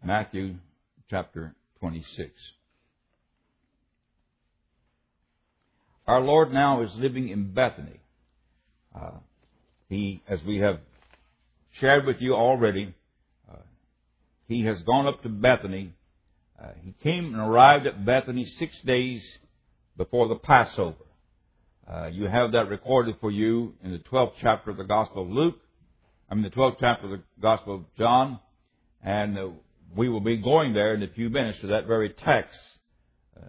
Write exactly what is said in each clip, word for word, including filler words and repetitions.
Matthew chapter twenty-six. Our Lord now is living in Bethany. Uh, he, as we have shared with you already, uh, He has gone up to Bethany. Uh, he came and arrived at Bethany six days before the Passover. Uh, you have that recorded for you in the twelfth chapter of the Gospel of Luke. I mean, the twelfth chapter of the Gospel of John. And uh, we will be going there in a few minutes to that very text. Uh,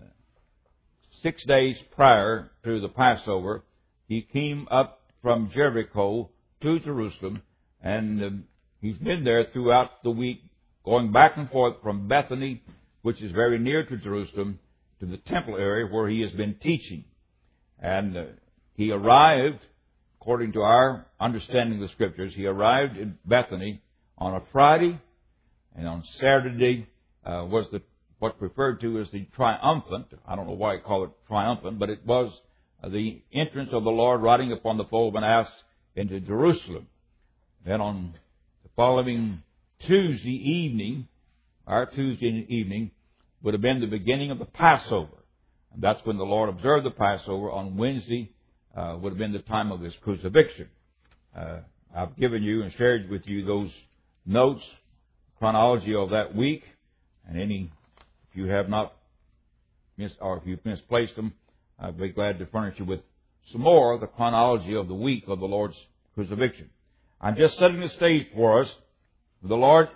six days prior to the Passover, He came up from Jericho to Jerusalem, and uh, He's been there throughout the week, going back and forth from Bethany, which is very near to Jerusalem, to the temple area where He has been teaching. And uh, He arrived, according to our understanding of the Scriptures, He arrived in Bethany on a Friday, and on Saturday uh, was the what's referred to as the triumphant. I don't know why I call it triumphant, but it was uh, the entrance of the Lord riding upon the foal of an ass into Jerusalem. Then on the following Tuesday evening, our Tuesday evening, would have been the beginning of the Passover. And that's when the Lord observed the Passover. On Wednesday uh, would have been the time of His crucifixion. Uh, I've given you and shared with you those notes, chronology of that week, and any, if you have not missed, or if you've misplaced them, I'd be glad to furnish you with some more of the chronology of the week of the Lord's crucifixion. I'm just setting the stage for us. The Lord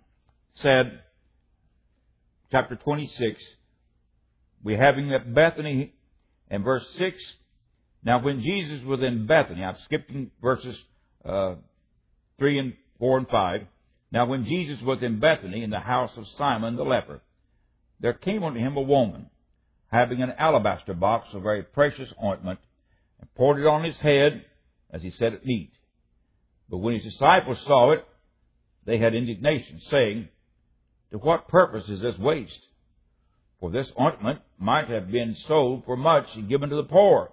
said, chapter twenty-six, we have Him at Bethany, in verse six. Now when Jesus was in Bethany, I'm skipping verses uh, three and four and five. Now when Jesus was in Bethany, in the house of Simon the leper, there came unto Him a woman, having an alabaster box of very precious ointment, and poured it on His head, as He set at meat. But when His disciples saw it, they had indignation, saying, to what purpose is this waste? For this ointment might have been sold for much and given to the poor.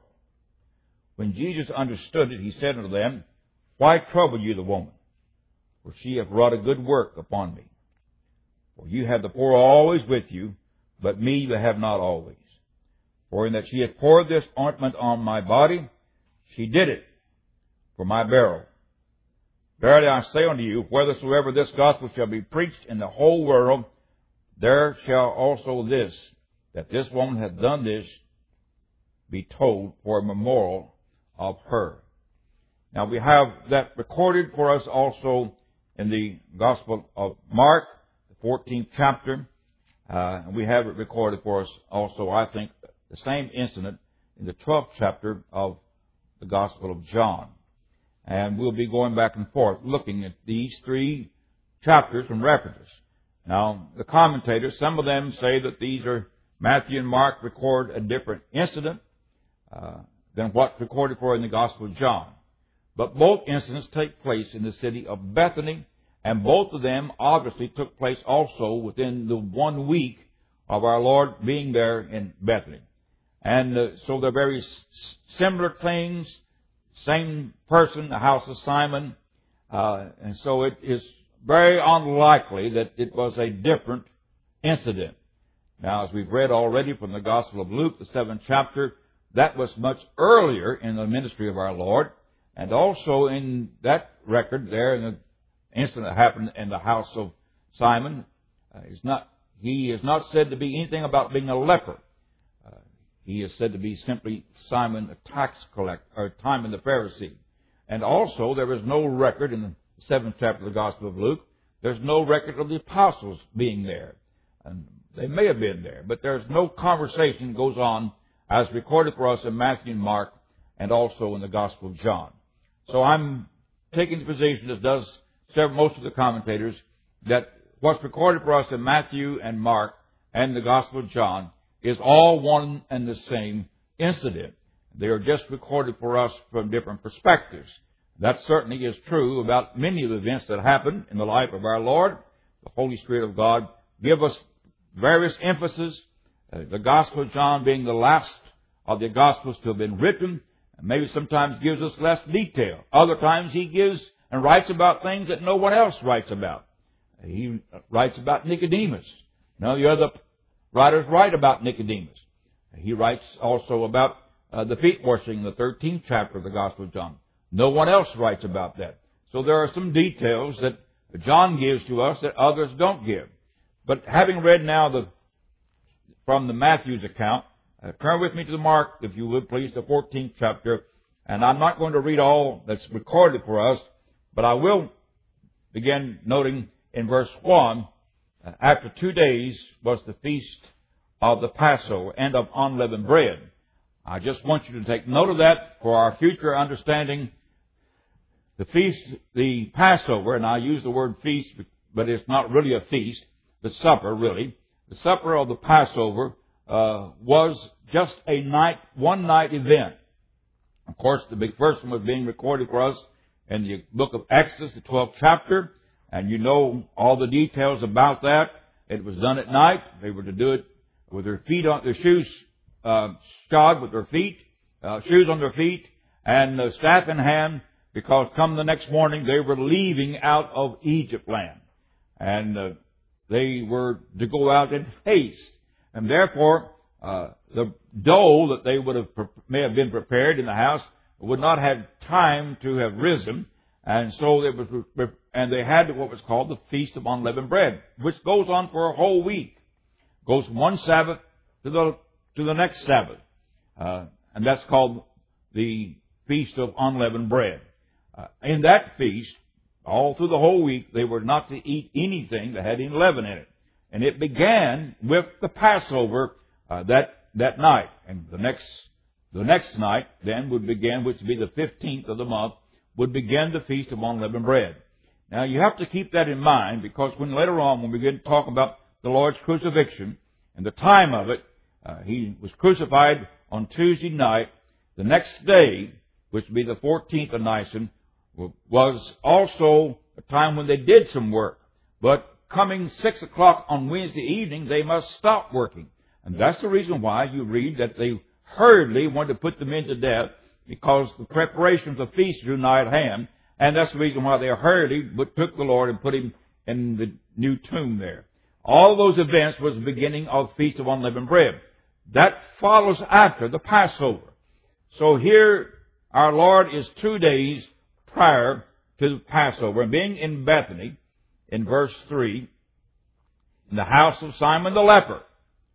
When Jesus understood it, He said unto them, why trouble you the woman? For she hath wrought a good work upon me. For you have the poor always with you, but me you have not always. For in that she hath poured this ointment on my body, she did it for my burial. Verily I say unto you, whithersoever this gospel shall be preached in the whole world, there shall also this, that this woman hath done this, be told for a memorial of her. Now we have that recorded for us also in the Gospel of Mark, the fourteenth chapter. Uh, and we have it recorded for us also, I think, the same incident in the twelfth chapter of the Gospel of John. And we'll be going back and forth looking at these three chapters and references. Now, the commentators, some of them say that these are, Matthew and Mark record a different incident uh, than what's recorded for in the Gospel of John. But both incidents take place in the city of Bethany, and both of them obviously took place also within the one week of our Lord being there in Bethany. And uh, so they're very s- similar things, same person, the house of Simon, uh, and so it is very unlikely that it was a different incident. Now, as we've read already from the Gospel of Luke, the seventh chapter, that was much earlier in the ministry of our Lord. And also in that record there, in the incident that happened in the house of Simon, uh, is not, he is not said to be anything about being a leper. Uh, he is said to be simply Simon, a tax collector, or Simon the Pharisee. And also there is no record in the seventh chapter of the Gospel of Luke. There's no record of the apostles being there. And they may have been there, but there's no conversation goes on as recorded for us in Matthew and Mark, and also in the Gospel of John. So I'm taking the position, as does several, most of the commentators, that what's recorded for us in Matthew and Mark and the Gospel of John is all one and the same incident. They are just recorded for us from different perspectives. That certainly is true about many of the events that happened in the life of our Lord. The Holy Spirit of God give us various emphasis, uh, the Gospel of John being the last of the Gospels to have been written. Maybe sometimes gives us less detail. Other times He gives and writes about things that no one else writes about. He writes about Nicodemus. None of the other writers write about Nicodemus. He writes also about uh, the feet washing in the thirteenth chapter of the Gospel of John. No one else writes about that. So there are some details that John gives to us that others don't give. But having read now the from the Matthew's account, uh, turn with me to the Mark, if you would please, the fourteenth chapter. And I'm not going to read all that's recorded for us, but I will begin noting in verse one, uh, after two days was the feast of the Passover and of unleavened bread. I just want you to take note of that for our future understanding. The feast, the Passover, and I use the word feast, but it's not really a feast, the supper really. The supper of the Passover uh, was just a night, one night event. Of course, the big first one was being recorded for us in the book of Exodus, the twelfth chapter, and you know all the details about that. It was done at night. They were to do it with their feet on, their shoes uh, shod with their feet, uh, shoes on their feet, and the staff in hand, because come the next morning they were leaving out of Egypt land, and uh, they were to go out in haste, and therefore uh, the dough that they would have may have been prepared in the house would not have time to have risen, and so it was, and they had what was called the Feast of Unleavened Bread, which goes on for a whole week, goes from one Sabbath to the to the next Sabbath, uh, and that's called the Feast of Unleavened Bread. Uh, in that feast, all through the whole week, they were not to eat anything that had any leaven in it, and it began with the Passover uh, that that night, and the next the next night then would begin, which would be the fifteenth of the month, would begin the Feast of Unleavened Bread. Now you have to keep that in mind, because when later on when we begin to talk about the Lord's crucifixion and the time of it, uh, he was crucified on Tuesday night. The next day, which would be the fourteenth of Nisan, was also a time when they did some work. But coming six o'clock on Wednesday evening, they must stop working. And that's the reason why you read that they hurriedly wanted to put the men to death, because the preparations of feast drew nigh at hand. And that's the reason why they hurriedly took the Lord and put him in the new tomb there. All those events was the beginning of the Feast of Unleavened Bread. That follows after the Passover. So here our Lord is two days prior to the Passover, and being in Bethany, in verse three, in the house of Simon the leper.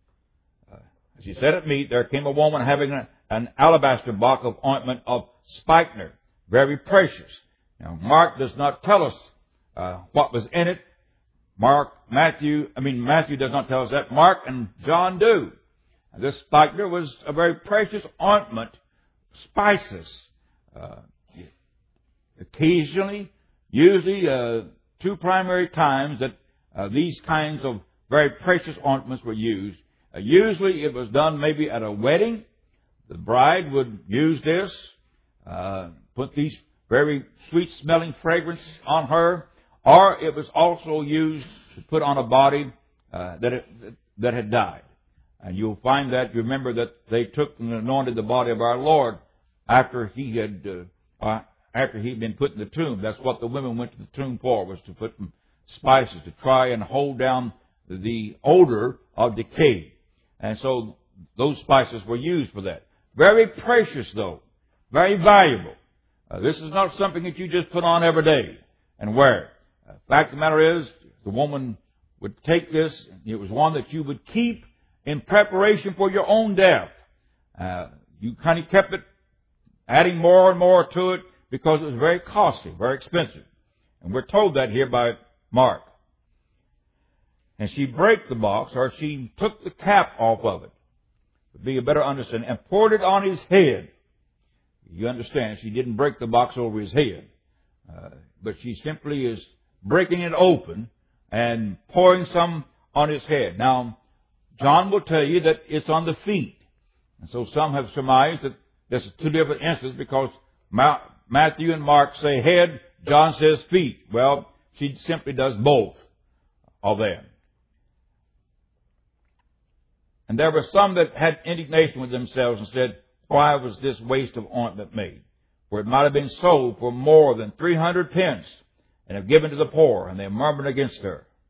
Uh, as he sat at meat, there came a woman having a, an alabaster box of ointment of spikenard, very precious. Now, Mark does not tell us uh, what was in it. Mark, Matthew, I mean, Matthew does not tell us that. Mark and John do. And this spikenard was a very precious ointment, spices. Uh, occasionally, usually, uh, two primary times that uh, these kinds of very precious ointments were used. Uh, usually, it was done maybe at a wedding. The bride would use this, uh, put these very sweet-smelling fragrance on her, or it was also used to put on a body uh, that it, that had died. And you'll find that, you remember that they took and anointed the body of our Lord after he had uh, uh, after he'd been put in the tomb. That's what the women went to the tomb for, was to put some spices to try and hold down the odor of decay. And so those spices were used for that. Very precious, though. Very valuable. Uh, this is not something that you just put on every day and wear. Uh, the fact of the matter is, the woman would take this. It was one that you would keep in preparation for your own death. Uh, you kind of kept it, adding more and more to it, because it was very costly, very expensive. And we're told that here by Mark. And she broke the box, or she took the cap off of it, to be a better understanding, and poured it on his head. You understand, she didn't break the box over his head, uh, but she simply is breaking it open and pouring some on his head. Now, John will tell you that it's on the feet. And so some have surmised that this is two different instances, because Matthew and Mark say head, John says feet. Well, she simply does both of them. And there were some that had indignation with themselves and said, why was this waste of ointment made? For it might have been sold for more than three hundred pence and have given to the poor. And they murmured against her.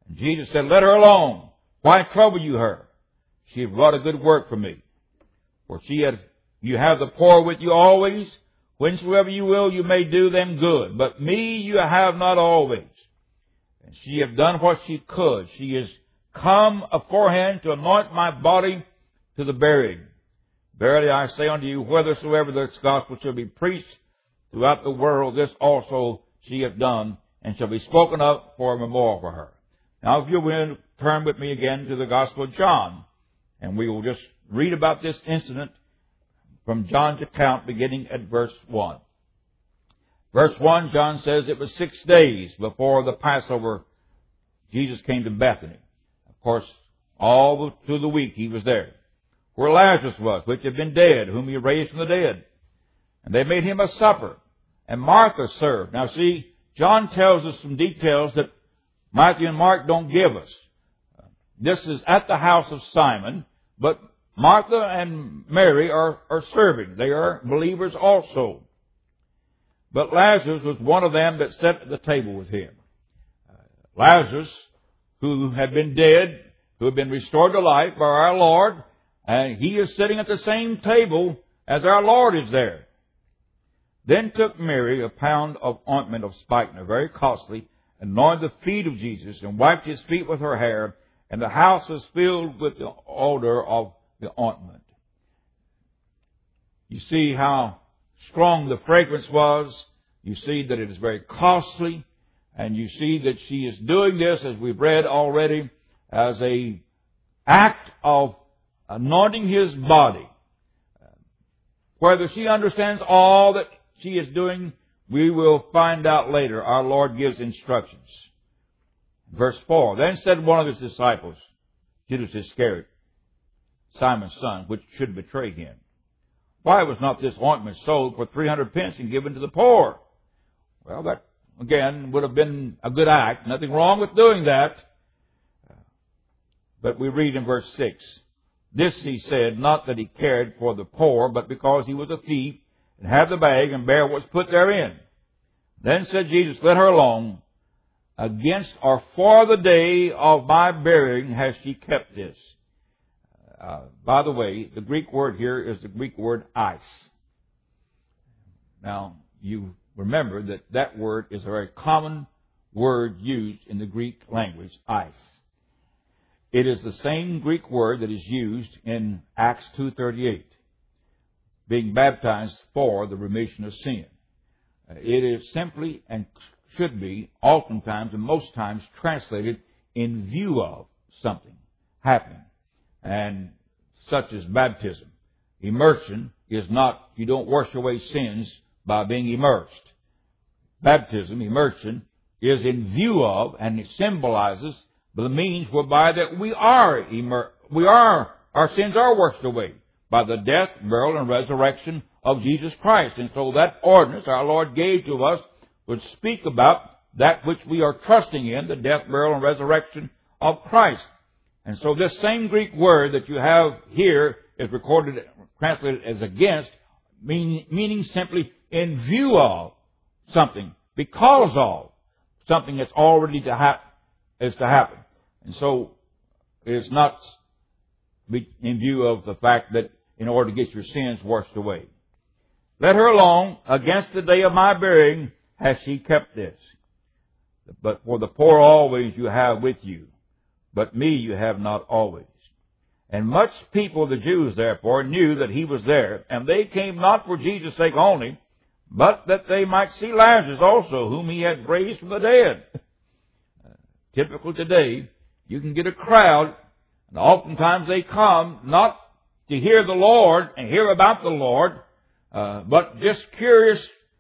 And Jesus said, let her alone. Why trouble you her? She had wrought a good work for me. For she had, you have the poor with you always. Whensoever you will, you may do them good. But me you have not always. And she hath done what she could. She is come aforehand to anoint my body to the burying. Verily I say unto you, whithersoever this gospel shall be preached throughout the world, this also she hath done, and shall be spoken of for a memorial for her. Now if you will turn with me again to the Gospel of John, and we will just read about this incident from John's account beginning at verse one. Verse one, John says, it was six days before the Passover Jesus came to Bethany. Of course, all through the week he was there, where Lazarus was, which had been dead, whom he raised from the dead. And they made him a supper, and Martha served. Now see, John tells us some details that Matthew and Mark don't give us. This is at the house of Simon, but Martha and Mary are, are serving. They are believers also. But Lazarus was one of them that sat at the table with him. Lazarus, who had been dead, who had been restored to life by our Lord, and he is sitting at the same table as our Lord is there. Then took Mary a pound of ointment of spikenard, very costly, and anointed the feet of Jesus, and wiped his feet with her hair, and the house was filled with the odor of the ointment. You see how strong the fragrance was. You see that it is very costly. And you see that she is doing this, as we've read already, as a act of anointing his body. Whether she understands all that she is doing, we will find out later. Our Lord gives instructions. Verse four, then said one of his disciples, Judas Iscariot, Simon's son, which should betray him, why was not this ointment sold for three hundred pence and given to the poor? Well, that, again, would have been a good act. Nothing wrong with doing that. But we read in verse six, this he said, not that he cared for the poor, but because he was a thief, and had the bag, and bare what was put therein. Then said Jesus, let her alone. Against or for the day of my burying has she kept this. Uh, by the way, the Greek word here is the Greek word eis. Now, you remember that that word is a very common word used in the Greek language, eis. It is the same Greek word that is used in Acts two thirty-eight, being baptized for the remission of sin. Uh, it is simply and should be oftentimes and most times translated in view of something happening, and such as baptism. Immersion is not, you don't wash away sins by being immersed. Baptism, immersion, is in view of, and it symbolizes the means whereby that we are immer- we are, our sins are washed away by the death, burial, and resurrection of Jesus Christ. And so that ordinance our Lord gave to us would speak about that which we are trusting in, the death, burial, and resurrection of Christ. And so this same Greek word that you have here is recorded, translated as against, mean, meaning simply in view of something, because of something that's already to hap- is to happen. And so it is not in view of the fact that in order to get your sins washed away. Let her alone. Against the day of my burying has she kept this. But for the poor always you have with you, but me you have not always. And much people, the Jews, therefore, knew that he was there, and they came not for Jesus' sake only, but that they might see Lazarus also, whom he had raised from the dead. Uh, typical today, you can get a crowd, and oftentimes they come not to hear the Lord and hear about the Lord, uh, but just curious.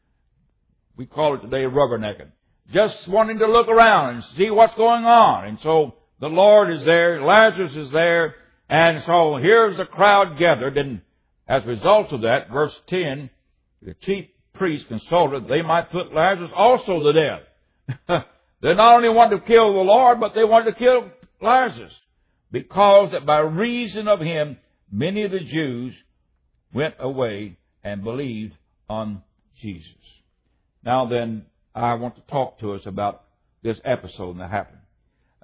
We call it today rubbernecking. Just wanting to look around and see what's going on. And so the Lord is there, Lazarus is there, and so here's the crowd gathered, and as a result of that, verse ten, the chief priests consulted they might put Lazarus also to death. They not only wanted to kill the Lord, but they wanted to kill Lazarus, because that by reason of him, many of the Jews went away and believed on Jesus. Now then, I want to talk to us about this episode that happened.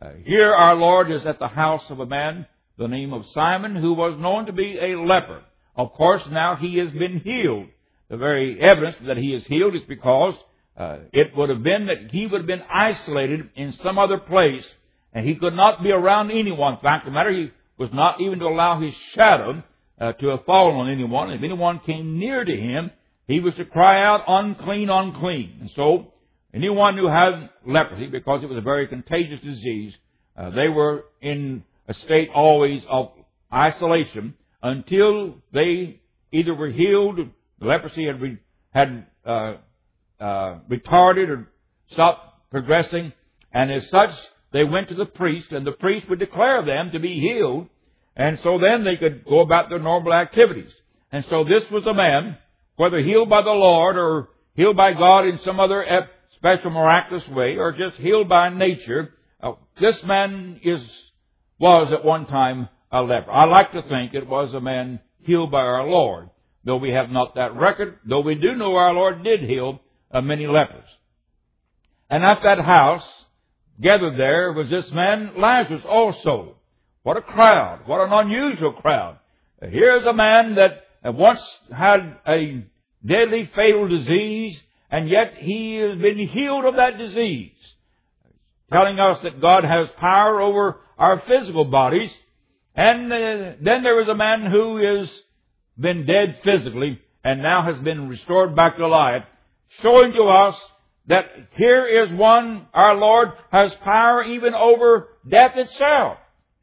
Uh, here our Lord is at the house of a man, the name of Simon, who was known to be a leper. Of course, now he has been healed. The very evidence that he is healed is because uh, it would have been that he would have been isolated in some other place, and he could not be around anyone. In fact, the matter, he was not even to allow his shadow uh, to have fallen on anyone. If anyone came near to him, he was to cry out, unclean, unclean. And so, anyone who had leprosy, because it was a very contagious disease, uh, they were in a state always of isolation until they either were healed, the leprosy had, re, had uh, uh, retarded or stopped progressing, and as such, they went to the priest, and the priest would declare them to be healed, and so then they could go about their normal activities. And so this was a man, whether healed by the Lord or healed by God in some other special miraculous way, or just healed by nature, uh, this man is was at one time a leper. I like to think it was a man healed by our Lord, though we have not that record, though we do know our Lord did heal uh, many lepers. And at that house, gathered there, was this man Lazarus also. What a crowd. What an unusual crowd. Here's a man that once had a deadly fatal disease, and yet he has been healed of that disease, telling us that God has power over our physical bodies. And uh, then there was a man who has been dead physically and now has been restored back to life, showing to us that here is one, our Lord, has power even over death itself.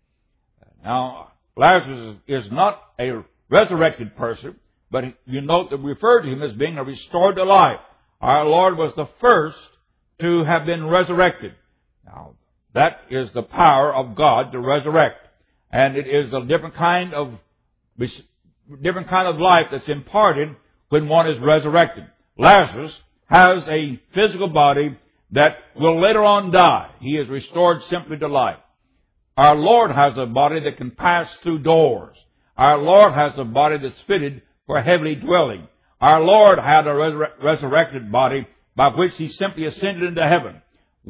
Now, Lazarus is not a resurrected person, but you note that we refer to him as being a restored to life. Our Lord was the first to have been resurrected. Now, that is the power of God to resurrect. And it is a different kind of, different kind of life that's imparted when one is resurrected. Lazarus has a physical body that will later on die. He is restored simply to life. Our Lord has a body that can pass through doors. Our Lord has a body that's fitted for heavenly dwelling. Our Lord had a resur- resurrected body by which He simply ascended into heaven.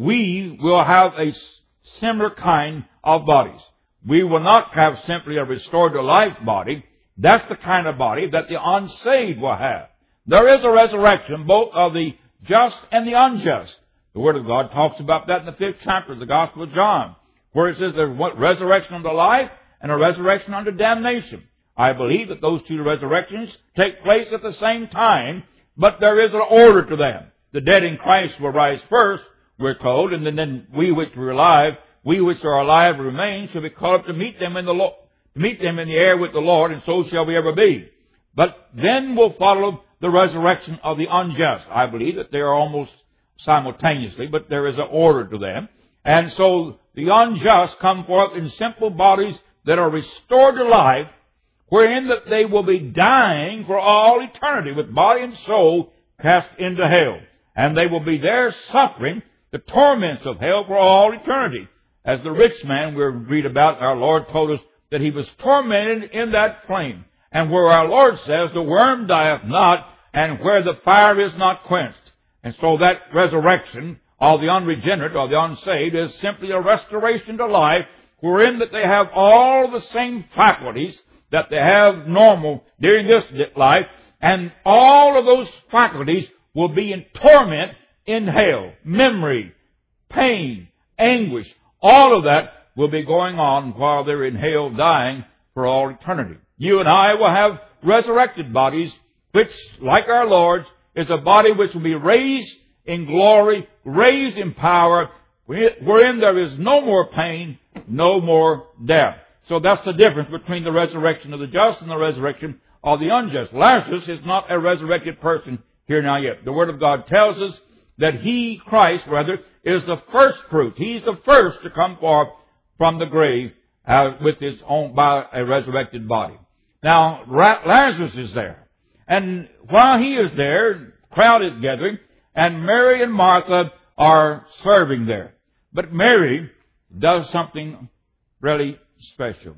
We will have a similar kind of bodies. We will not have simply a restored to life body. That's the kind of body that the unsaved will have. There is a resurrection both of the just and the unjust. The Word of God talks about that in the fifth chapter of the Gospel of John, where it says there's a resurrection unto life and a resurrection unto damnation. I believe that those two resurrections take place at the same time, but there is an order to them. The dead in Christ will rise first, we're told, and then we which are alive, we which are alive and remain, shall be caught up to meet them in the Lord, to meet them in the air with the Lord, and so shall we ever be. But then will follow the resurrection of the unjust. I believe that they are almost simultaneously, but there is an order to them. And so the unjust come forth in simple bodies that are restored to life, wherein that they will be dying for all eternity with body and soul cast into hell. And they will be there suffering the torments of hell for all eternity. As the rich man we read about, our Lord told us that he was tormented in that flame. And where our Lord says, the worm dieth not, and where the fire is not quenched. And so that resurrection of the unregenerate or the unsaved is simply a restoration to life, wherein that they have all the same faculties that they have normal during this life, and all of those faculties will be in torment in hell. Memory, pain, anguish, all of that will be going on while they're in hell dying for all eternity. You and I will have resurrected bodies, which, like our Lord's, is a body which will be raised in glory, raised in power, wherein there is no more pain, no more death. So that's the difference between the resurrection of the just and the resurrection of the unjust. Lazarus is not a resurrected person here now yet. The Word of God tells us that He, Christ, rather, is the first fruit. He's the first to come forth from the grave uh, with his own, by a resurrected body. Now, Lazarus is there. And while he is there, crowd is gathering, and Mary and Martha are serving there. But Mary does something really special.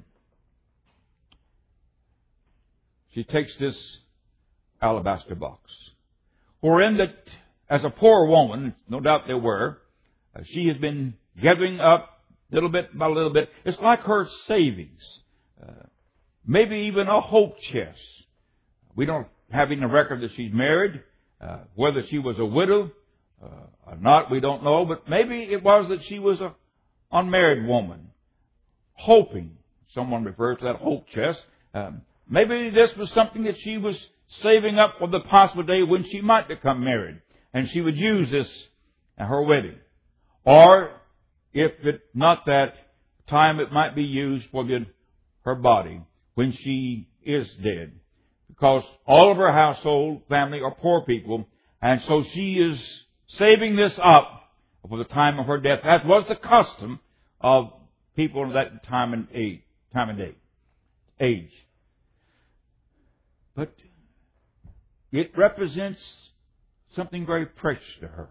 She takes this alabaster box, wherein that, as a poor woman, no doubt there were, uh, she has been gathering up little bit by little bit. It's like her savings. Uh, maybe even a hope chest. We don't have any record that she's married. Uh, whether she was a widow uh, or not, we don't know. But maybe it was that she was a unmarried woman, hoping. Someone refers to that hope chest. Um, maybe this was something that she was saving up for the possible day when she might become married, and she would use this at her wedding. Or, if it not that time, it might be used for the, her body when she is dead. Because all of her household family are poor people, and so she is saving this up for the time of her death. That was the custom of people of that time and age. Time and day, age. But it represents something very precious to her,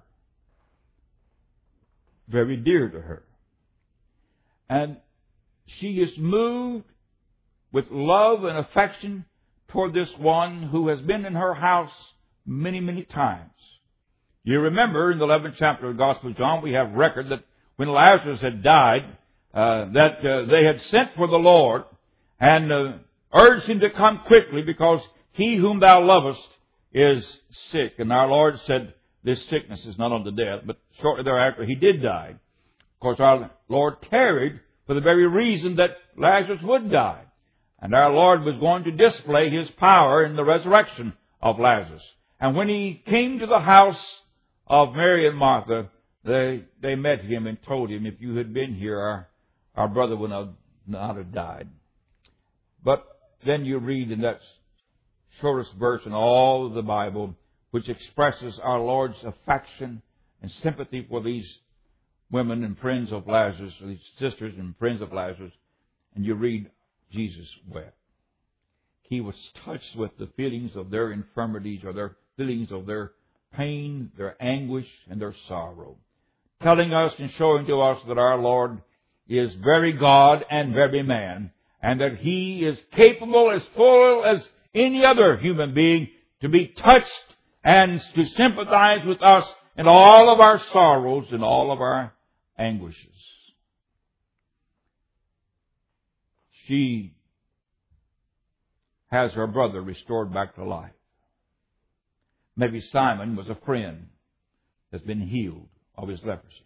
very dear to her. And she is moved with love and affection toward this one who has been in her house many, many times. You remember in the eleventh chapter of the Gospel of John, we have record that when Lazarus had died, uh, that uh, they had sent for the Lord and uh, urged him to come quickly because he whom thou lovest is sick. And our Lord said, this sickness is not unto death, but shortly thereafter he did die. Of course, our Lord tarried for the very reason that Lazarus would die. And our Lord was going to display His power in the resurrection of Lazarus. And when He came to the house of Mary and Martha, they, they met Him and told Him, if you had been here, our, our brother would not, not have died. But then you read in that shortest verse in all of the Bible, which expresses our Lord's affection and sympathy for these women and friends of Lazarus, these sisters and friends of Lazarus, and you read, Jesus wept. He was touched with the feelings of their infirmities or their feelings of their pain, their anguish, and their sorrow, telling us and showing to us that our Lord is very God and very man, and that He is capable as full as any other human being to be touched and to sympathize with us in all of our sorrows and all of our anguishes. She has her brother restored back to life. Maybe Simon was a friend that's been healed of his leprosy.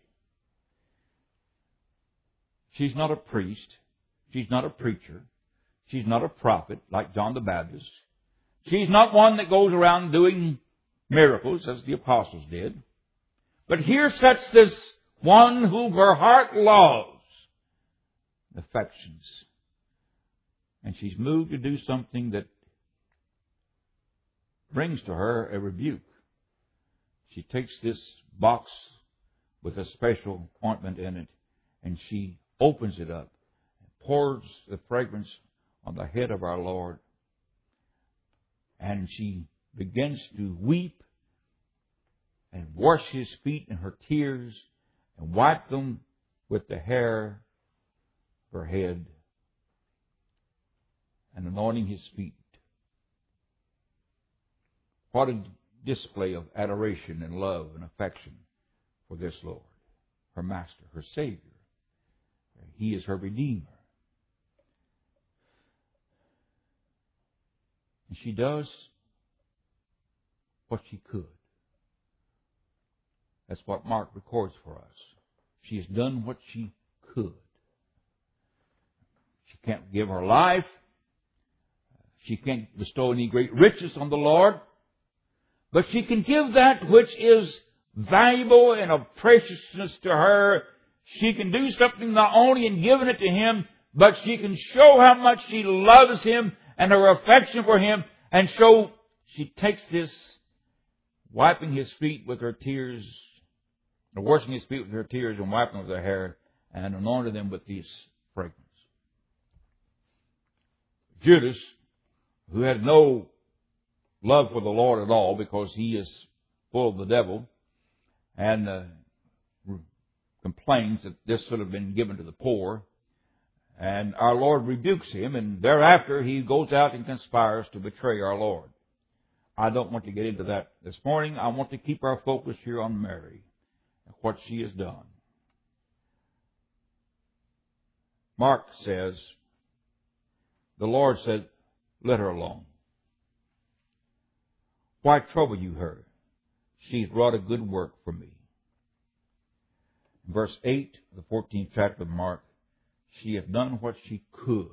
She's not a priest. She's not a preacher. She's not a prophet like John the Baptist. She's not one that goes around doing miracles as the apostles did. But here sits this one whom her heart loves, affections. And she's moved to do something that brings to her a rebuke. She takes this box with a special ointment in it, and she opens it up and pours the fragrance on the head of our Lord. And she begins to weep and wash His feet in her tears and wipe them with the hair of her head and anointing His feet. What a display of adoration and love and affection for this Lord, her Master, her Savior. He is her Redeemer. And she does what she could. That's what Mark records for us. She has done what she could. She can't give her life. She can't bestow any great riches on the Lord. But she can give that which is valuable and of preciousness to her. She can do something not only in giving it to Him, but she can show how much she loves Him and her affection for Him. And so she takes this, wiping His feet with her tears, or washing His feet with her tears and wiping with her hair, and anointed them with these fragrance. Judas, who had no love for the Lord at all because he is full of the devil, and uh, complains that this should have been given to the poor. And our Lord rebukes him, and thereafter he goes out and conspires to betray our Lord. I don't want to get into that this morning. I want to keep our focus here on Mary and what she has done. Mark says, the Lord said, let her alone. Why trouble you her? She hath wrought a good work for me. Verse eight, the fourteenth chapter of Mark, she hath done what she could.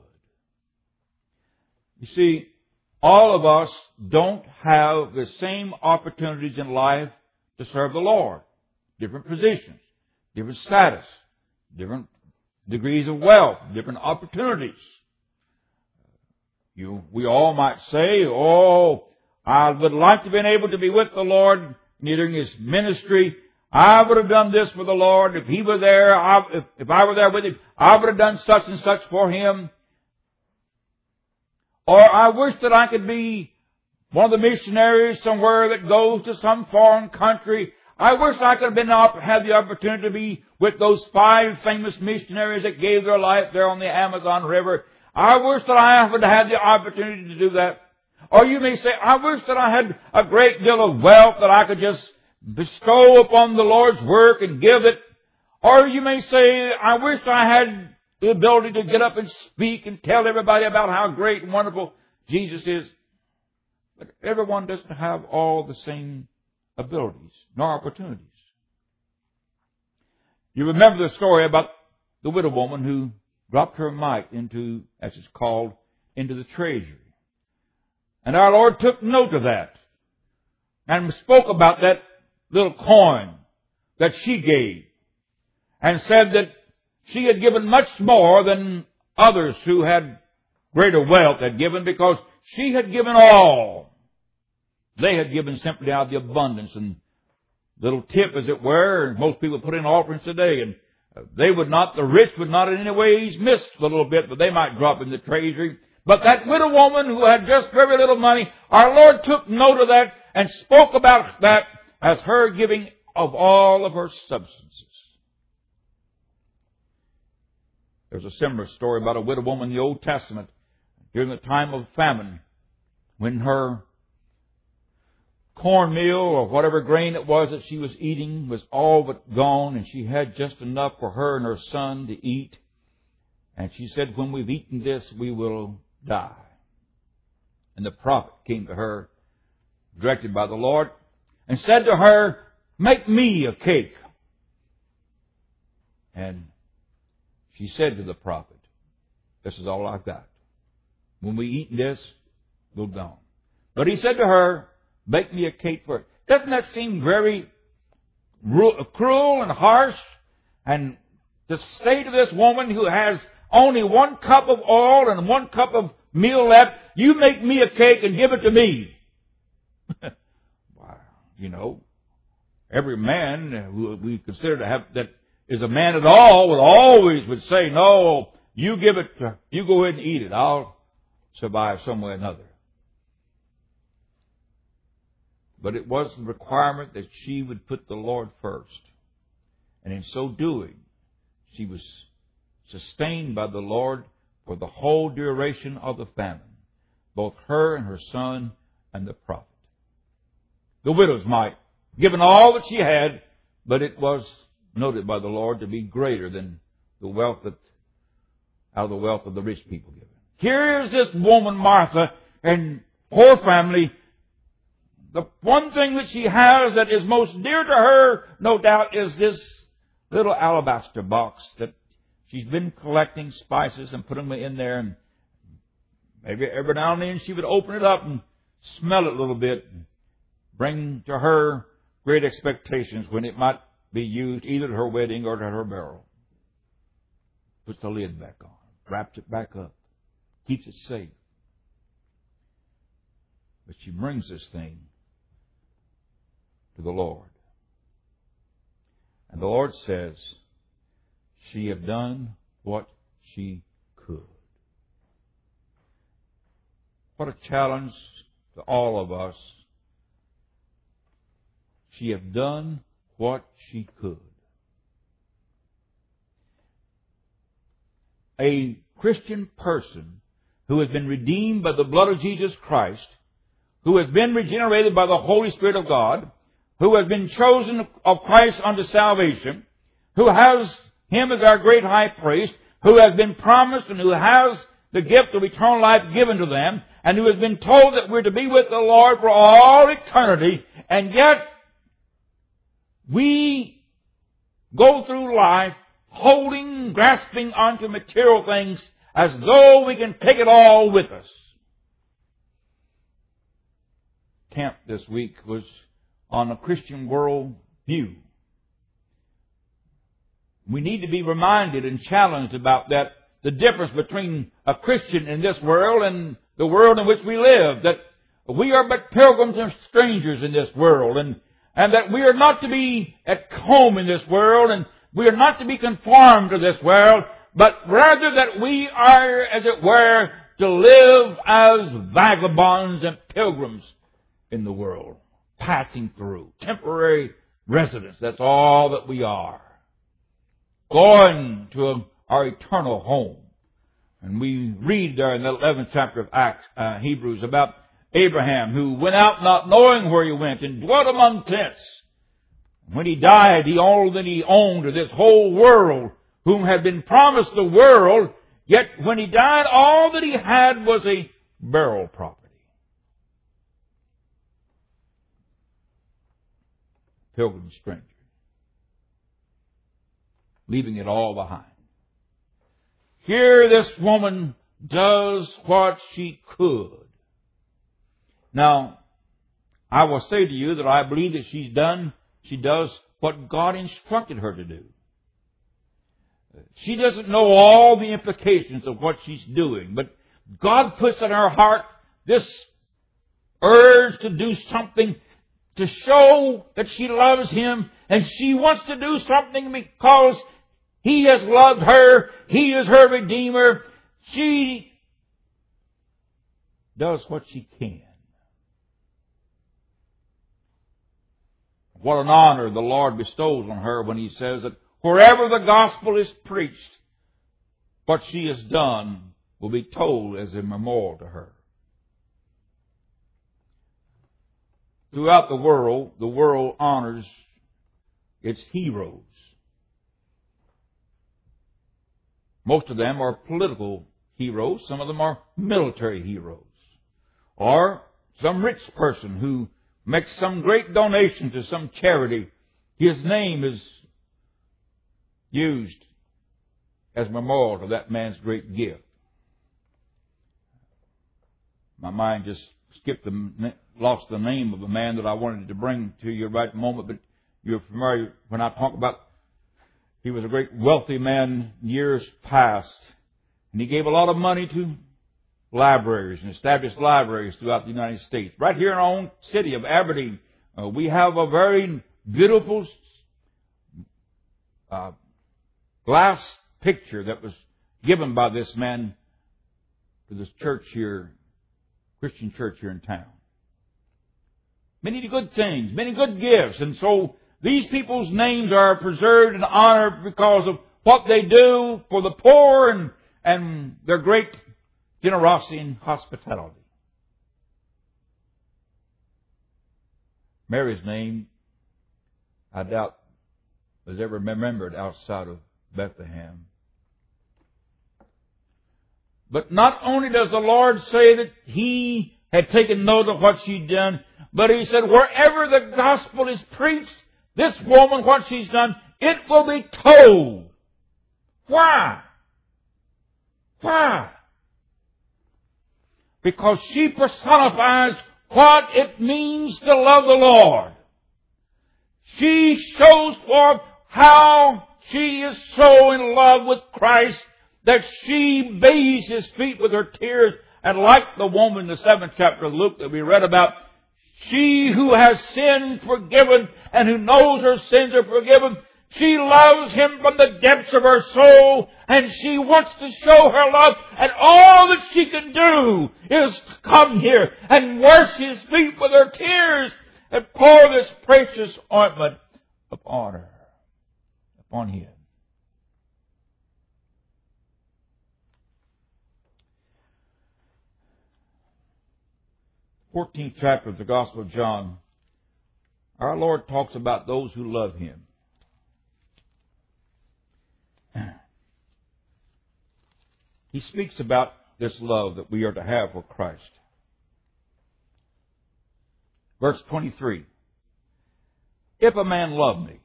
You see, all of us don't have the same opportunities in life to serve the Lord. Different positions, different status, different degrees of wealth, different opportunities. You, we all might say, oh, I would like to have been able to be with the Lord during His ministry. I would have done this for the Lord. If He were there, I, if, if I were there with Him, I would have done such and such for Him. Or I wish that I could be one of the missionaries somewhere that goes to some foreign country. I wish I could have been had the opportunity to be with those five famous missionaries that gave their life there on the Amazon River. I wish that I would have had the opportunity to do that. Or you may say, I wish that I had a great deal of wealth that I could just bestow upon the Lord's work and give it. Or you may say, I wish I had the ability to get up and speak and tell everybody about how great and wonderful Jesus is. But everyone doesn't have all the same abilities nor opportunities. You remember the story about the widow woman who dropped her mite into, as it's called, into the treasury. And our Lord took note of that and spoke about that little coin that she gave and said that she had given much more than others who had greater wealth had given because she had given all. They had given simply out of the abundance and little tip, as it were. Most people put in offerings today, and they would not, the rich would not in any ways miss a little bit, but they might drop in the treasury. But that widow woman who had just very little money, our Lord took note of that and spoke about that as her giving of all of her substances. There's a similar story about a widow woman in the Old Testament during the time of famine when her cornmeal or whatever grain it was that she was eating was all but gone, and she had just enough for her and her son to eat. And she said, when we've eaten this, we will die. And the prophet came to her, directed by the Lord, and said to her, make me a cake. And she said to the prophet, this is all I've got. When we eat this, we'll be gone. But he said to her, bake me a cake for it. Doesn't that seem very cruel and harsh? And to say to this woman who has only one cup of oil and one cup of meal left, you make me a cake and give it to me. Wow. You know, every man who we consider to have, that is a man at all, would always would say, no, you give it, to, you go ahead and eat it. I'll survive some way or another. But it was the requirement that she would put the Lord first. And in so doing, she was sustained by the Lord for the whole duration of the famine, both her and her son and the prophet. The widow's mite, given all that she had, but it was noted by the Lord to be greater than the wealth that, out of the wealth of the rich people given. Here is this woman, Martha, and poor family. The one thing that she has that is most dear to her, no doubt, is this little alabaster box that she's been collecting spices and putting them in there. And maybe every now and then she would open it up and smell it a little bit and bring to her great expectations when it might be used either at her wedding or at her burial. Puts the lid back on, wraps it back up, keeps it safe. But she brings this thing to the Lord. And the Lord says, she have done what she could. What a challenge to all of us. She have done what she could. A Christian person who has been redeemed by the blood of Jesus Christ, who has been regenerated by the Holy Spirit of God, who has been chosen of Christ unto salvation, who has Him as our great high priest, who has been promised and who has the gift of eternal life given to them, and who has been told that we're to be with the Lord for all eternity, and yet we go through life holding, grasping onto material things as though we can take it all with us. Camp this week was on a Christian world view. We need to be reminded and challenged about that, the difference between a Christian in this world and the world in which we live, that we are but pilgrims and strangers in this world, and, and that we are not to be at home in this world, and we are not to be conformed to this world, but rather that we are, as it were, to live as vagabonds and pilgrims in the world, passing through, temporary residents. That's all that we are. Going to our eternal home. And we read there in the eleventh chapter of Acts, uh, Hebrews, about Abraham, who went out not knowing where he went and dwelt among tents. When he died, he all that he owned to this whole world, whom had been promised the world, yet when he died, all that he had was a burial property. Pilgrim stranger, leaving it all behind. Here this woman does what she could. Now, I will say to you that I believe that she's done, she does what God instructed her to do. She doesn't know all the implications of what she's doing, but God puts in her heart this urge to do something to show that she loves Him, and she wants to do something because He has loved her. He is her Redeemer. She does what she can. What an honor the Lord bestows on her when He says that wherever the gospel is preached, what she has done will be told as a memorial to her. Throughout the world, the world honors its heroes. Most of them are political heroes. Some of them are military heroes. Or some rich person who makes some great donation to some charity. His name is used as memorial to that man's great gift. My mind just skipped the, lost the name of a man that I wanted to bring to you right at the moment, but you're familiar when I talk about he was a great wealthy man years past, and he gave a lot of money to libraries and established libraries throughout the United States. Right here in our own city of Aberdeen, uh, we have a very beautiful uh, glass picture that was given by this man to this church here, Christian church here in town. Many good things, many good gifts, and so these people's names are preserved and honored because of what they do for the poor and, and their great generosity and hospitality. Mary's name, I doubt, was ever remembered outside of Bethlehem. But not only does the Lord say that He had taken note of what she'd done, but He said, wherever the gospel is preached, this woman, what she's done, it will be told. Why? Why? Because she personifies what it means to love the Lord. She shows forth how she is so in love with Christ that she bathes His feet with her tears. And like the woman in the seventh chapter of Luke that we read about, she who has sinned forgiven and who knows her sins are forgiven, she loves Him from the depths of her soul, and she wants to show her love, and all that she can do is to come here and wash His feet with her tears and pour this precious ointment upon her, upon Him. fourteenth chapter of the Gospel of John, our Lord talks about those who love Him. he speaks about this love that we are to have for Christ. Verse twenty-three. If a man love me,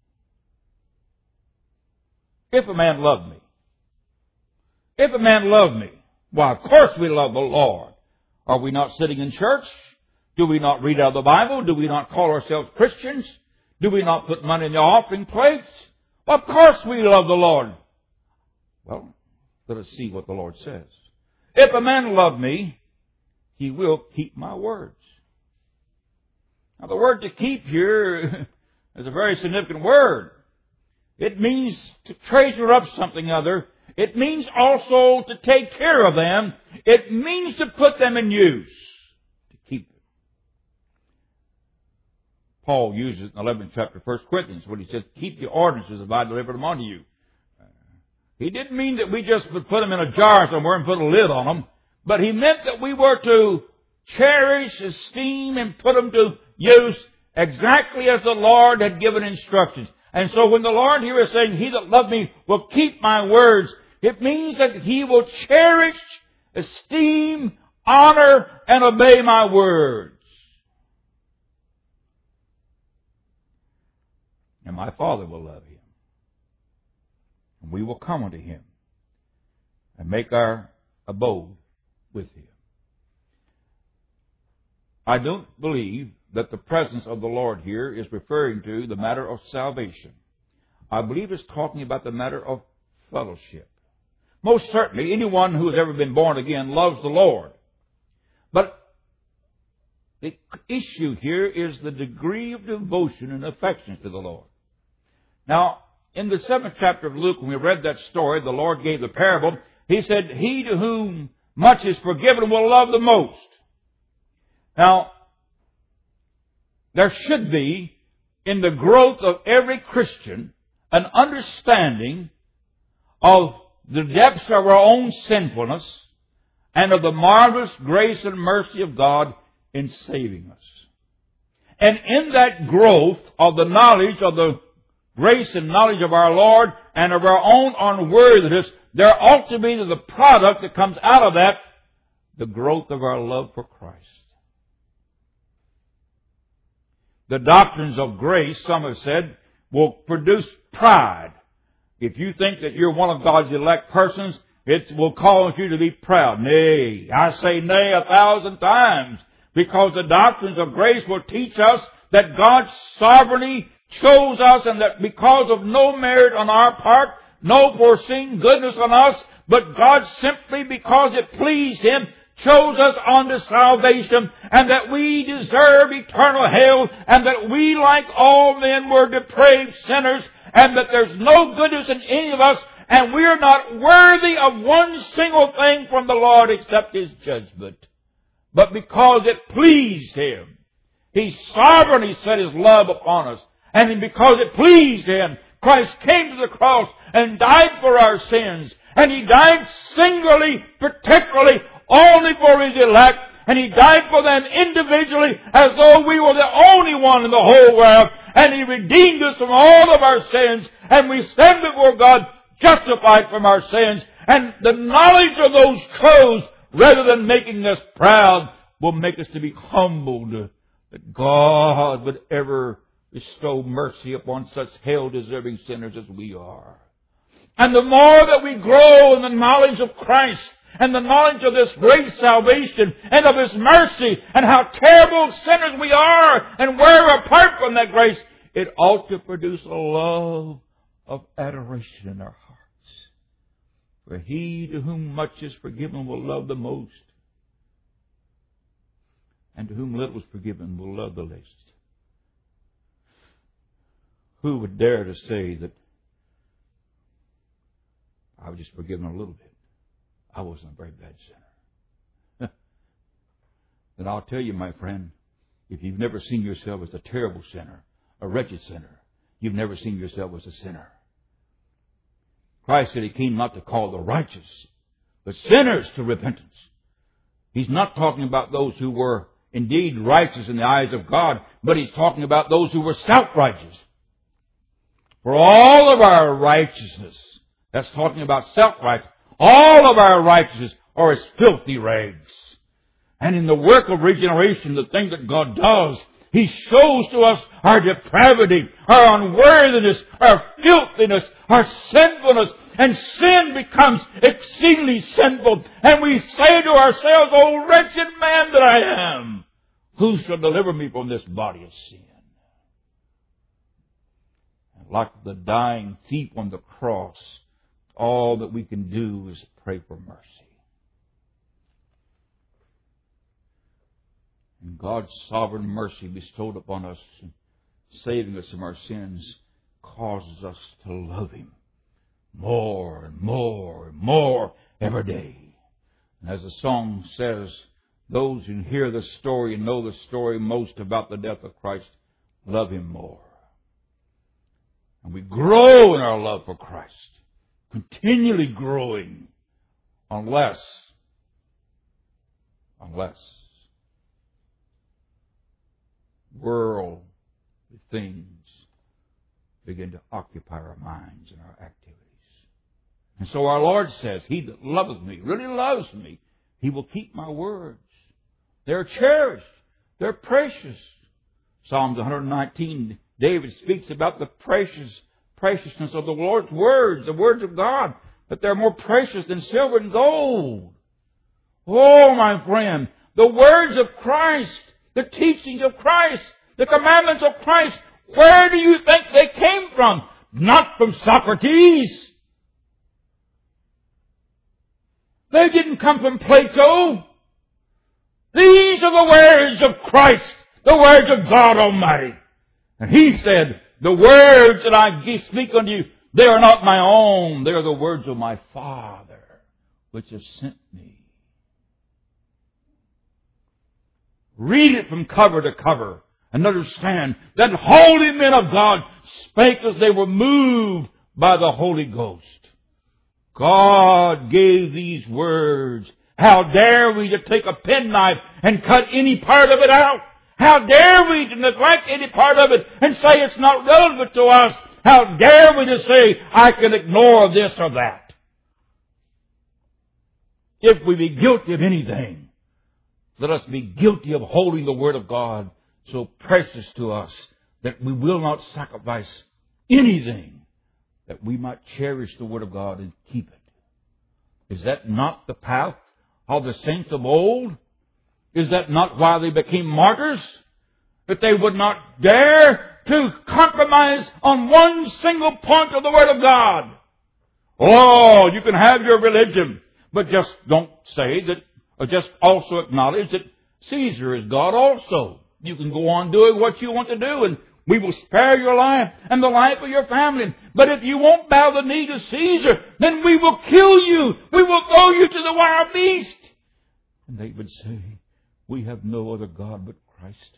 if a man love me, if a man love me, why, of course we love the Lord. Are we not sitting in church? Do we not read out of the Bible? Do we not call ourselves Christians? Do we not put money in the offering plates? Well, of course we love the Lord. Well, let us see what the Lord says. If a man love me, he will keep my words. Now, the word to keep here is a very significant word. It means to treasure up something other. It means also to take care of them. It means to put them in use. To keep them. Paul uses in the eleventh chapter of First Corinthians when he says, keep the ordinances that I delivered them unto you. He didn't mean that we just would put them in a jar somewhere and put a lid on them, but he meant that we were to cherish, esteem, and put them to use exactly as the Lord had given instructions. And so when the Lord here is saying, he that loved me will keep my words, it means that he will cherish, esteem, honor, and obey my words. And my Father will love him. And we will come unto him and make our abode with him. I don't believe that the presence of the Lord here is referring to the matter of salvation. I believe it's talking about the matter of fellowship. Most certainly, anyone who has ever been born again loves the Lord. But the issue here is the degree of devotion and affection to the Lord. Now, in the seventh chapter of Luke, when we read that story, the Lord gave the parable. He said, he to whom much is forgiven will love the most. Now, there should be, in the growth of every Christian, an understanding of the depths of our own sinfulness and of the marvelous grace and mercy of God in saving us. And in that growth of the knowledge of the grace and knowledge of our Lord and of our own unworthiness, there ought to be the product that comes out of that, the growth of our love for Christ. The doctrines of grace, some have said, will produce pride. If you think that you're one of God's elect persons, it will cause you to be proud. Nay, I say nay a thousand times, because the doctrines of grace will teach us that God's sovereignty chose us, and that because of no merit on our part, no foreseen goodness on us, but God simply, because it pleased Him, chose us unto salvation, and that we deserve eternal hell, and that we, like all men, were depraved sinners, and that there's no goodness in any of us, and we're not worthy of one single thing from the Lord except His judgment. But because it pleased Him, He sovereignly set His love upon us, and because it pleased Him, Christ came to the cross and died for our sins, and He died singularly, particularly, only for His elect, and He died for them individually as though we were the only one in the whole world, and He redeemed us from all of our sins, and we stand before God justified from our sins, and the knowledge of those truths, rather than making us proud, will make us to be humbled, that God would ever bestow mercy upon such hell-deserving sinners as we are. And the more that we grow in the knowledge of Christ, and the knowledge of this great salvation, and of His mercy, and how terrible sinners we are, and we're apart from that grace, it ought to produce a love of adoration in our hearts. For he to whom much is forgiven will love the most, and to whom little is forgiven will love the least. Who would dare to say that I was just forgiven a little bit? I wasn't a very bad sinner. Then I'll tell you, my friend, if you've never seen yourself as a terrible sinner, a wretched sinner, you've never seen yourself as a sinner. Christ said He came not to call the righteous, but sinners to repentance. He's not talking about those who were indeed righteous in the eyes of God, but He's talking about those who were self-righteous. For all of our righteousness, that's talking about self-righteousness, All of our righteousness are as filthy rags. And in the work of regeneration, the thing that God does, He shows to us our depravity, our unworthiness, our filthiness, our sinfulness, and sin becomes exceedingly sinful. And we say to ourselves, "O wretched man that I am, who shall deliver me from this body of sin?" And like the dying thief on the cross, all that we can do is pray for mercy. And God's sovereign mercy bestowed upon us, saving us from our sins, causes us to love Him more and more and more every day. And as the song says, those who hear the story and know the story most about the death of Christ love Him more. And we grow in our love for Christ, continually growing, unless, unless worldly things begin to occupy our minds and our activities. And so our Lord says, "He that loveth me, really loves me, He will keep my words." They're cherished. They're precious. Psalms one nineteen, David speaks about the precious preciousness of the Lord's words, the words of God, that they're more precious than silver and gold. Oh, my friend, the words of Christ, the teachings of Christ, the commandments of Christ, where do you think they came from? Not from Socrates. They didn't come from Plato. These are the words of Christ, the words of God Almighty. And He said, "The words that I speak unto you, they are not my own. They are the words of my Father, which has sent me." Read it from cover to cover and understand that holy men of God spake as they were moved by the Holy Ghost. God gave these words. How dare we to take a penknife and cut any part of it out? How dare we to neglect any part of it and say it's not relevant to us? How dare we to say, "I can ignore this or that"? If we be guilty of anything, let us be guilty of holding the Word of God so precious to us that we will not sacrifice anything that we might cherish the Word of God and keep it. Is that not the path of the saints of old? Is that not why they became martyrs? That they would not dare to compromise on one single point of the Word of God. Oh, you can have your religion, but just don't say that, or just also acknowledge that Caesar is God also. You can go on doing what you want to do, and we will spare your life and the life of your family. But if you won't bow the knee to Caesar, then we will kill you. We will throw you to the wild beast. And they would say, "We have no other God but Christ."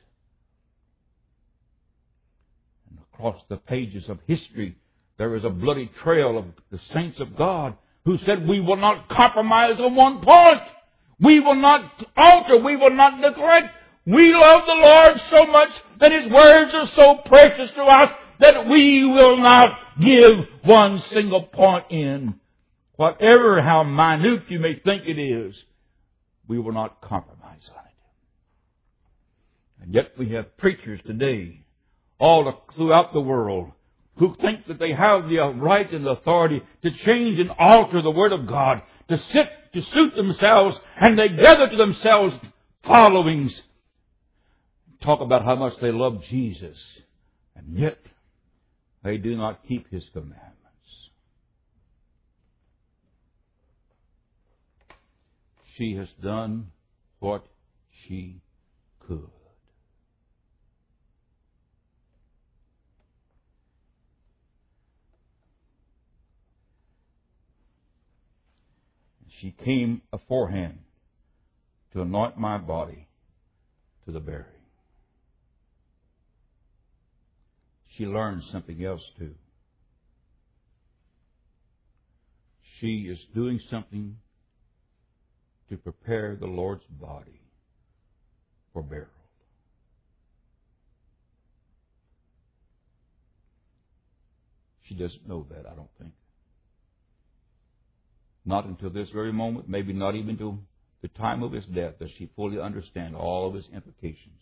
And across the pages of history, there is a bloody trail of the saints of God who said, "We will not compromise on one point. We will not alter. We will not neglect. We love the Lord so much that His words are so precious to us that we will not give one single point in. Whatever, how minute you may think it is, we will not compromise on it." And yet we have preachers today, all throughout the world, who think that they have the right and the authority to change and alter the Word of God, to sit, to suit themselves, and they gather to themselves followings. Talk about how much they love Jesus, and yet they do not keep His commandments. She has done what she could. She came aforehand to anoint my body to the burying. She learned something else too. She is doing something to prepare the Lord's body for burial. She doesn't know that, I don't think. Not until this very moment, maybe not even until the time of his death, does she fully understand all of his implications.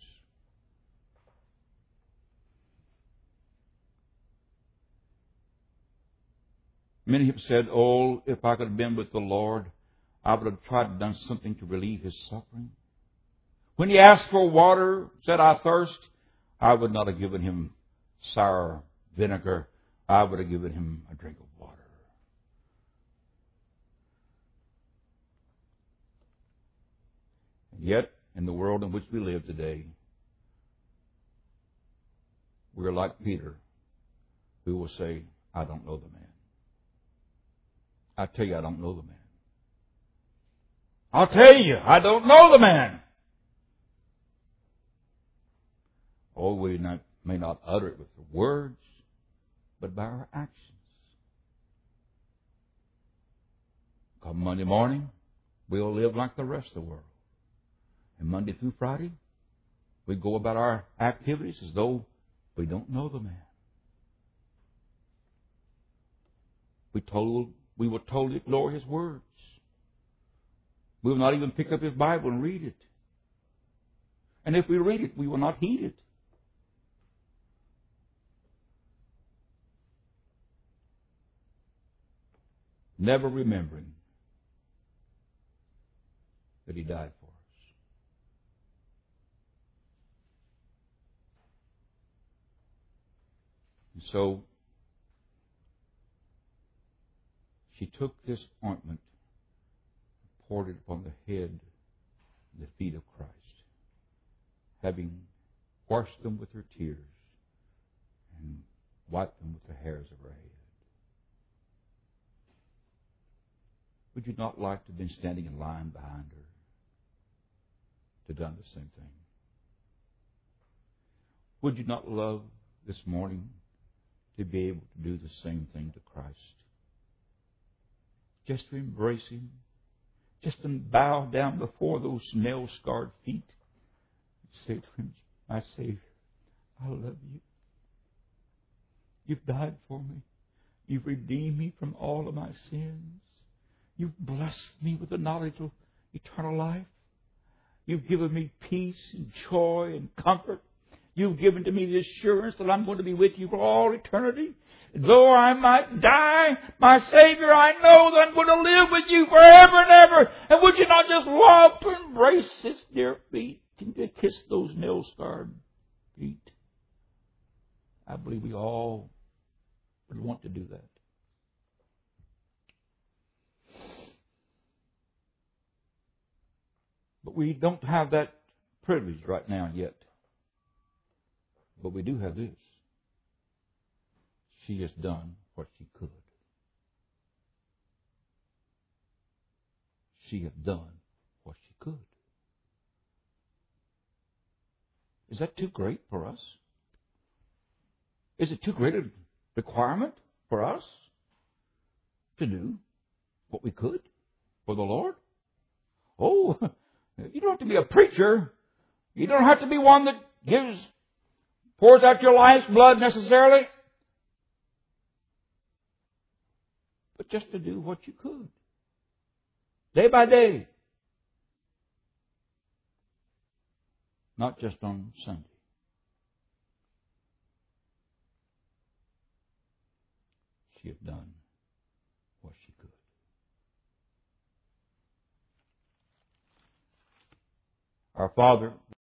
Many have said, oh, if I could have been with the Lord, I would have tried to done something to relieve his suffering. When he asked for water, said, I thirst, I would not have given him sour vinegar. I would have given him a drink of water. And yet, in the world in which we live today, we're like Peter, who will say, I don't know the man. I tell you, I don't know the man. I'll tell you, I don't know the man. Oh, we not, may not utter it with the words, but by our actions. Come Monday morning, we'll live like the rest of the world. And Monday through Friday, we go about our activities as though we don't know the man. We told we will totally ignore his words. We will not even pick up his Bible and read it. And if we read it, we will not heed it. Never remembering that he died for us. And so she took this ointment, poured it upon the head and the feet of Christ, having washed them with her tears and wiped them with the hairs of her head. Would you not like to have been standing in line behind her to have done the same thing? Would you not love this morning to be able to do the same thing to Christ? Just to embrace him, just to bow down before those nail-scarred feet and say to him, my Savior, I love you. You've died for me. You've redeemed me from all of my sins. You've blessed me with the knowledge of eternal life. You've given me peace and joy and comfort. You've given to me the assurance that I'm going to be with you for all eternity. Though I might die, my Savior, I know that I'm going to live with you forever and ever. And would you not just love to embrace his dear feet and to kiss those nail-scarred feet? I believe we all would want to do that. But we don't have that privilege right now yet. But we do have this. She has done what she could. She has done what she could. Is that too great for us? Is it too great a requirement for us to do what we could for the Lord? Oh, you don't have to be a preacher. You don't have to be one that gives, pours out your life's blood necessarily. But just to do what you could. Day by day. Not just on Sunday. She had done what she could. Our Father,